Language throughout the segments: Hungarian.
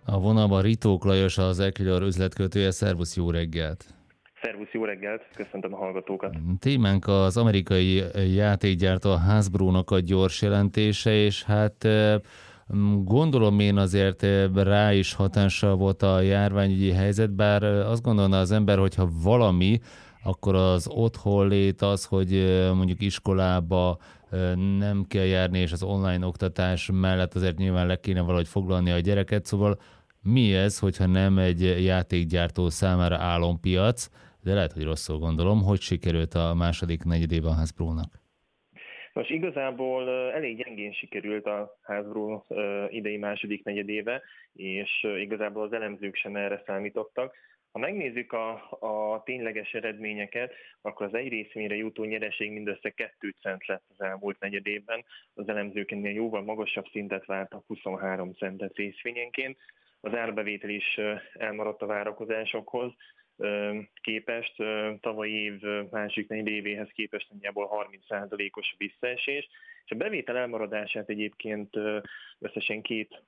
A vonalban Ritók Lajos, az Equilor üzletkötője. Szervusz, jó reggelt! Szervusz, jó reggelt, köszöntöm a hallgatókat. Témánk az amerikai játékgyártó, a Hasbro-nak a gyors jelentése, és hát gondolom én azért rá is hatással volt a járványügyi helyzet, bár azt gondolna az ember, hogyha valami, akkor az otthonlét az, hogy mondjuk iskolába nem kell járni, és az online oktatás mellett azért nyilván le kéne valahogy foglalni a gyereket, szóval mi ez, hogyha nem egy játékgyártó számára álompiac, de lehet, hogy rosszul gondolom, hogy sikerült a második negyedében a Hasbro-nak? Most igazából elég gyengén sikerült a Hasbro idei második negyedéve, és igazából az elemzők sem erre számítottak. Ha megnézzük a tényleges eredményeket, akkor az egy részvényre jutó nyereség mindössze 2 cent lett az elmúlt negyedében. Az elemzők ennél jóval magasabb szintet vártak, 23 centet részvényenként. Az árbevétel is elmaradt a várakozásokhoz képest, tavalyi év másik negyedévéhez képest nagyjából 30%-os visszaesés, és a bevétel elmaradását egyébként összesen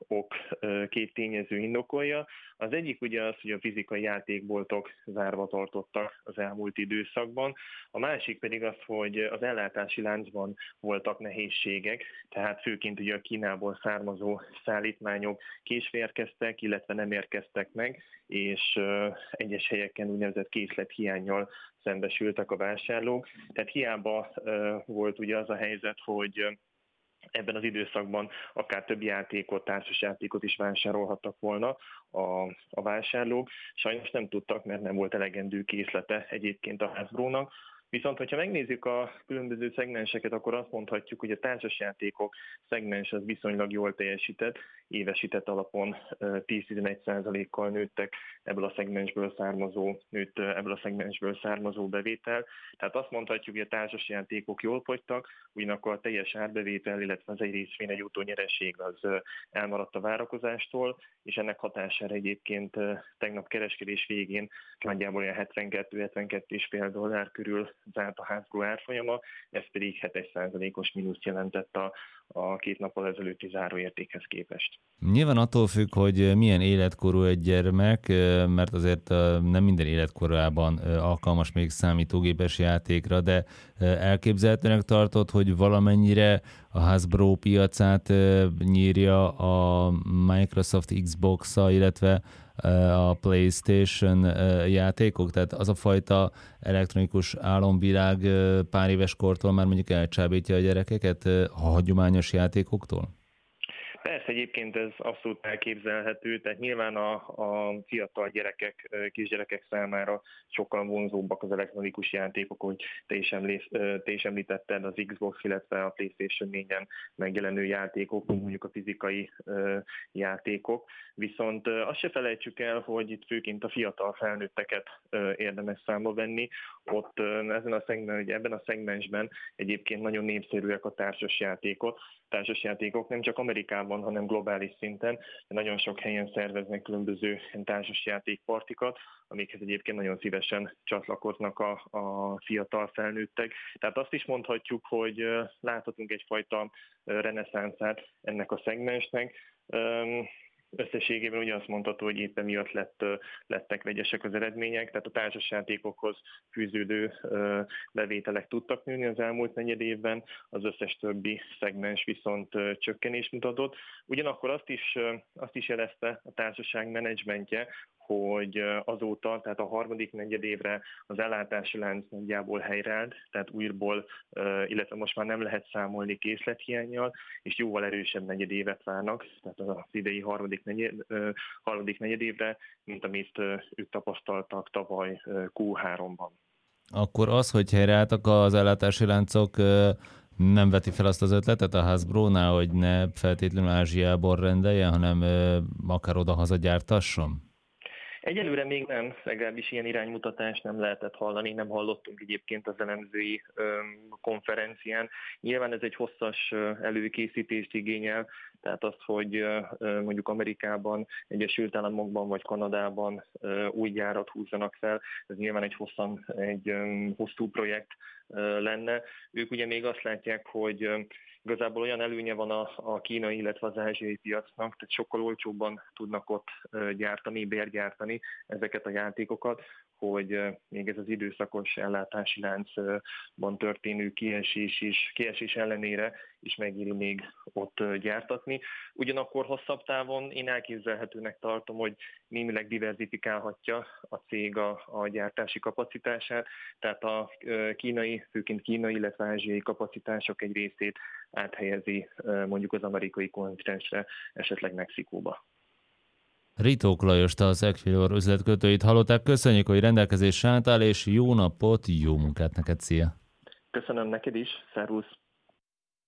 két tényező indokolja. Az egyik ugye az, hogy a fizikai játékboltok zárva tartottak az elmúlt időszakban, a másik pedig az, hogy az ellátási láncban voltak nehézségek, tehát főként ugye a Kínából származó szállítmányok késve érkeztek, illetve nem érkeztek meg, és egyes helyeken úgynevezett készlethiánnyal szembesültek a vásárlók. Tehát hiába volt ugye az a helyzet, hogy ebben az időszakban akár több játékot, társasjátékot is vásárolhattak volna a vásárlók. Sajnos nem tudtak, mert nem volt elegendő készlete egyébként a Hasbro-nak. Viszont, hogyha megnézzük a különböző szegmenseket, akkor azt mondhatjuk, hogy a társasjátékok szegmens az viszonylag jól teljesített, évesített alapon 10-11%-kal nőtt ebből a szegmensből származó bevétel. Tehát azt mondhatjuk, hogy a társasjátékok jól fogytak, ugyanakkor a teljes árbevétel, illetve az egy részvényre jutó nyereség az elmaradt a várakozástól, és ennek hatására egyébként tegnap kereskedés végén nagyjából olyan 72-72,5 $ körül zárt a Hasbro árfolyama, ez pedig 7%-os mínuszt jelentett a 2 nappal ezelőtti záróértékhez képest. Nyilván attól függ, hogy milyen életkorú egy gyermek, mert azért nem minden életkorában alkalmas még számítógépes játékra, de elképzelhetőnek tartod, hogy valamennyire a Hasbro piacát nyírja a Microsoft Xbox-a, illetve a PlayStation játékok, tehát az a fajta elektronikus álomvilág pár éves kortól már mondjuk elcsábítja a gyerekeket a hagyományos játékoktól? Persze, egyébként ez abszolút elképzelhető, tehát nyilván a fiatal gyerekek, kisgyerekek számára sokkal vonzóbbak az elektronikus játékok, hogy te is említetted az Xbox, illetve a PlayStation 4-en megjelenő játékok, mondjuk a fizikai játékok. Viszont azt se felejtsük el, hogy itt főként a fiatal felnőtteket érdemes számba venni. Ott ebben a szegmensben egyébként nagyon népszerűek a társasjátékok, nem csak Amerikában, hanem globális szinten. Nagyon sok helyen szerveznek különböző társasjátékpartikat, amikhez egyébként nagyon szívesen csatlakoznak a fiatal felnőttek. Tehát azt is mondhatjuk, hogy láthatunk egyfajta reneszánszát ennek a szegmensnek. Összességében ugye azt mondható, hogy éppen miatt lettek vegyesek az eredmények, tehát a társasjátékokhoz fűződő bevételek tudtak nőni az elmúlt negyed évben, az összes többi szegmens viszont csökkenést mutatott. Ugyanakkor azt is jelezte a társaság menedzsmentje, hogy azóta, tehát a harmadik negyedévre az ellátási lánc nagyjából helyreállt, tehát újból, illetve most már nem lehet számolni készlethiánnyal, és jóval erősebb negyedévet várnak, tehát az idei harmadik negyedévre, mint amit ők tapasztaltak tavaly Q3-ban. Akkor az, hogy helyreálltak az ellátási láncok, nem veti fel azt az ötletet a Hasbro-nál, hogy ne feltétlenül Ázsiából rendeljen, hanem akár oda-haza gyártasson? Egyelőre még nem, legalábbis ilyen iránymutatást nem lehetett hallani, nem hallottunk egyébként az elemzői konferencián. Nyilván ez egy hosszas előkészítést igényel, tehát az, hogy mondjuk Amerikában, Egyesült Államokban vagy Kanadában új gyárat húzzanak fel, ez nyilván egy hosszú projekt lenne. Ők ugye még azt látják, hogy Igazából olyan előnye van a kínai, illetve az ázsiai piacnak, tehát sokkal olcsóbban tudnak ott bérgyártani ezeket a játékokat, hogy még ez az időszakos ellátási láncban történő kiesés ellenére is megéri még ott gyártatni. Ugyanakkor hosszabb távon én elképzelhetőnek tartom, hogy némileg diverzifikálhatja a cég a gyártási kapacitását, tehát a főként kínai, illetve ázsiai kapacitások egy részét áthelyezi mondjuk az amerikai kontinensre, esetleg Mexikóba. Ritók Lajost, az Equilor üzletkötőit hallották. Köszönjük, hogy rendelkezésre álltál, és jó napot, jó munkát neked, szia! Köszönöm neked is, szervusz!